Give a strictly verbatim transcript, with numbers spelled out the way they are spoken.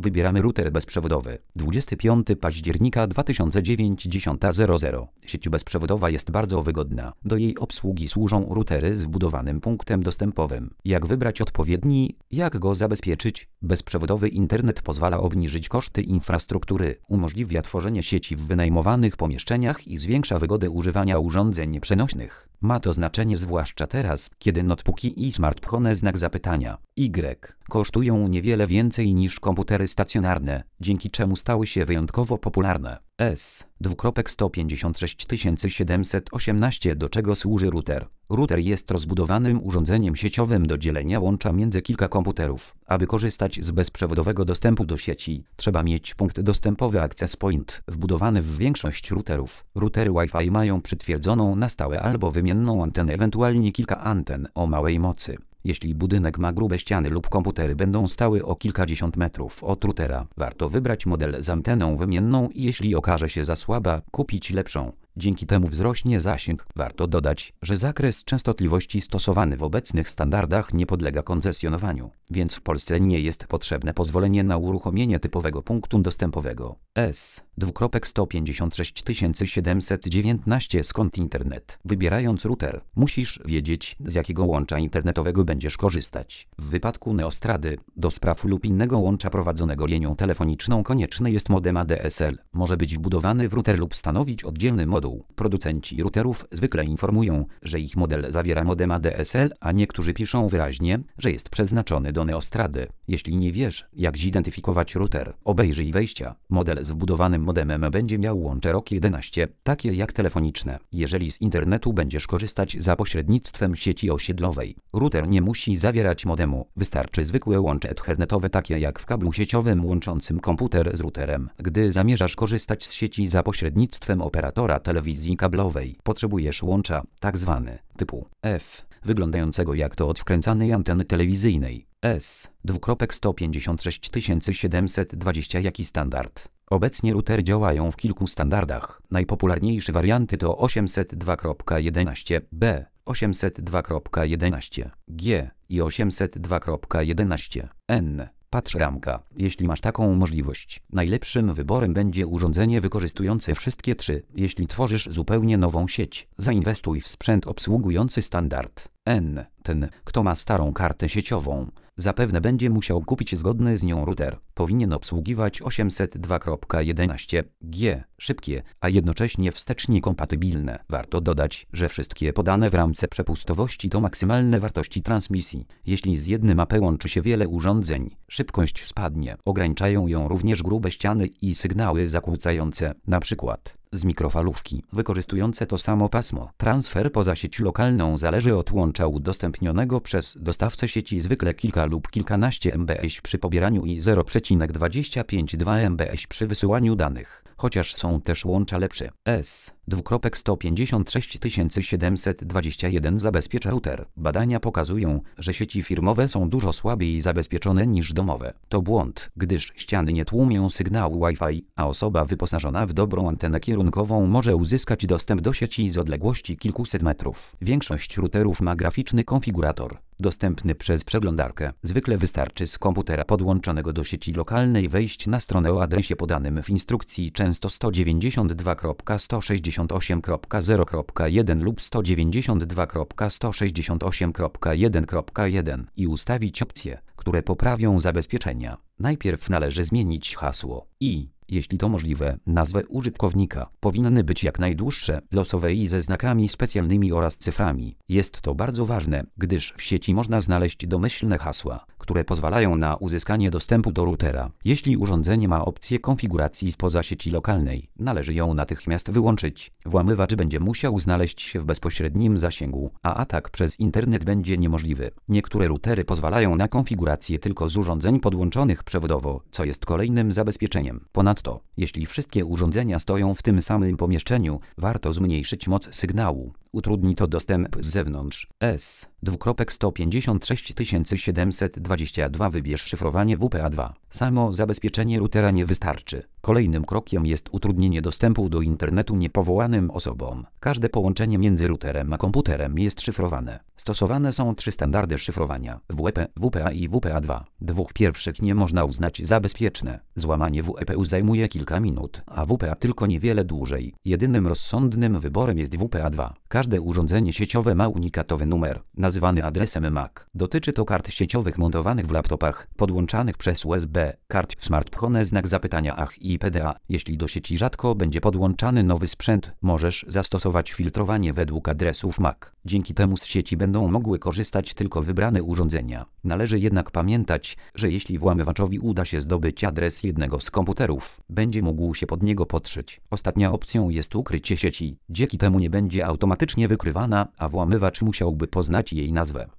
Wybieramy router bezprzewodowy. dwudziestego piątego października dwa tysiące dziewiątego, dziesiąta zero zero. Sieć bezprzewodowa jest bardzo wygodna. Do jej obsługi służą routery z wbudowanym punktem dostępowym. Jak wybrać odpowiedni? Jak go zabezpieczyć? Bezprzewodowy internet pozwala obniżyć koszty infrastruktury, umożliwia tworzenie sieci w wynajmowanych pomieszczeniach i zwiększa wygodę używania urządzeń przenośnych. Ma to znaczenie zwłaszcza teraz, kiedy notebooki i smartfony znak zapytania Y kosztują niewiele więcej niż komputery stacjonarne, dzięki czemu stały się wyjątkowo popularne. S. sto pięćdziesiąt sześć tysięcy siedemset osiemnaście. Do czego służy router? Router jest rozbudowanym urządzeniem sieciowym do dzielenia łącza między kilka komputerów. Aby korzystać z bezprzewodowego dostępu do sieci, trzeba mieć punkt dostępowy Access Point, wbudowany w większość routerów. Routery Wi-Fi mają przytwierdzoną na stałe albo wymienną antenę, ewentualnie kilka anten o małej mocy. Jeśli budynek ma grube ściany lub komputery będą stały o kilkadziesiąt metrów od routera, warto wybrać model z anteną wymienną i jeśli okaże się za słaba, kupić lepszą. Dzięki temu wzrośnie zasięg. Warto dodać, że zakres częstotliwości stosowany w obecnych standardach nie podlega koncesjonowaniu, więc w Polsce nie jest potrzebne pozwolenie na uruchomienie typowego punktu dostępowego. S. sto pięćdziesiąt sześć tysięcy siedemset dziewiętnaście. Skąd internet? Wybierając router, musisz wiedzieć, z jakiego łącza internetowego będziesz korzystać. W wypadku Neostrady, do spraw lub innego łącza prowadzonego linią telefoniczną konieczny jest modem A D S L. Może być wbudowany w router lub stanowić oddzielny moduł. Producenci routerów zwykle informują, że ich model zawiera modem A D S L, a niektórzy piszą wyraźnie, że jest przeznaczony do Neostrady. Jeśli nie wiesz, jak zidentyfikować router, obejrzyj wejścia. Model z wbudowanym modemem będzie miał łącze R O K jedenaście, takie jak telefoniczne. Jeżeli z internetu będziesz korzystać za pośrednictwem sieci osiedlowej, router nie musi zawierać modemu. Wystarczy zwykłe łącze ethernetowe, takie jak w kablu sieciowym łączącym komputer z routerem. Gdy zamierzasz korzystać z sieci za pośrednictwem operatora telewizji kablowej, potrzebujesz łącza, tak zwany, typu F, wyglądającego jak to od wkręcanej anteny telewizyjnej. S. sto pięćdziesiąt sześć tysięcy siedemset dwadzieścia. Jaki standard? Obecnie routery działają w kilku standardach. Najpopularniejsze warianty to osiemset dwa kropka jedenaście b, osiemset dwa kropka jedenaście g i osiemset dwa kropka jedenaście n. Patrz ramka. Jeśli masz taką możliwość, najlepszym wyborem będzie urządzenie wykorzystujące wszystkie trzy. Jeśli tworzysz zupełnie nową sieć, zainwestuj w sprzęt obsługujący standard N. Ten, kto ma starą kartę sieciową, zapewne będzie musiał kupić zgodny z nią router. Powinien obsługiwać osiemset dwa kropka jedenaście g, szybkie, a jednocześnie wstecznie kompatybilne. Warto dodać, że wszystkie podane w ramce przepustowości to maksymalne wartości transmisji. Jeśli z jednym A P łączy się wiele urządzeń, szybkość spadnie. Ograniczają ją również grube ściany i sygnały zakłócające, np. z mikrofalówki, wykorzystujące to samo pasmo. Transfer poza sieć lokalną zależy od łącza udostępnionego przez dostawcę sieci, zwykle kilka lub kilkanaście megabitów przy pobieraniu i zero przecinek dwadzieścia pięć dwa megabitów przy wysyłaniu danych, chociaż są też łącza lepsze. S. sto pięćdziesiąt sześć tysięcy siedemset dwadzieścia jeden zabezpiecza router. Badania pokazują, że sieci firmowe są dużo słabiej zabezpieczone niż domowe. To błąd, gdyż ściany nie tłumią sygnału Wi-Fi, a osoba wyposażona w dobrą antenę kierunkową może uzyskać dostęp do sieci z odległości kilkuset metrów. Większość routerów ma graficzny konfigurator, dostępny przez przeglądarkę. Zwykle wystarczy z komputera podłączonego do sieci lokalnej wejść na stronę o adresie podanym w instrukcji, często sto dziewięćdziesiąt dwa kropka sto sześćdziesiąt osiem kropka zero kropka jeden lub sto dziewięćdziesiąt dwa kropka sto sześćdziesiąt osiem kropka jeden kropka jeden i ustawić opcje, które poprawią zabezpieczenia. Najpierw należy zmienić hasło i, jeśli to możliwe, nazwę użytkownika. Powinny być jak najdłuższe, losowe i ze znakami specjalnymi oraz cyframi. Jest to bardzo ważne, gdyż w sieci można znaleźć domyślne hasła, które pozwalają na uzyskanie dostępu do routera. Jeśli urządzenie ma opcję konfiguracji spoza sieci lokalnej, należy ją natychmiast wyłączyć. Włamywacz będzie musiał znaleźć się w bezpośrednim zasięgu, a atak przez internet będzie niemożliwy. Niektóre routery pozwalają na konfigurację tylko z urządzeń podłączonych przewodowo, co jest kolejnym zabezpieczeniem. Ponadto, jeśli wszystkie urządzenia stoją w tym samym pomieszczeniu, warto zmniejszyć moc sygnału. Utrudni to dostęp z zewnątrz. S. Dwukropek sto pięćdziesiąt sześć tysięcy siedemset dwadzieścia dwa. Wybierz szyfrowanie W P A dwa. Samo zabezpieczenie routera nie wystarczy. Kolejnym krokiem jest utrudnienie dostępu do internetu niepowołanym osobom. Każde połączenie między routerem a komputerem jest szyfrowane. Stosowane są trzy standardy szyfrowania: W E P, W P A i W P A dwa. Dwóch pierwszych nie można uznać za bezpieczne. Złamanie W E P zajmuje kilka minut, a W P A tylko niewiele dłużej. Jedynym rozsądnym wyborem jest W P A dwa. Każde urządzenie sieciowe ma unikatowy numer, nazywany adresem M A C. Dotyczy to kart sieciowych montowanych w laptopach, podłączanych przez U S B, kart w smartfone znak zapytania A H i P D A. Jeśli do sieci rzadko będzie podłączany nowy sprzęt, możesz zastosować filtrowanie według adresów M A C. Dzięki temu z sieci będą mogły korzystać tylko wybrane urządzenia. Należy jednak pamiętać, że jeśli włamywaczowi uda się zdobyć adres jednego z komputerów, będzie mógł się pod niego podszyć. Ostatnia opcją jest ukrycie sieci. Dzięki temu nie będzie automatycznie wykrywana, a włamywacz musiałby poznać jej nazwę.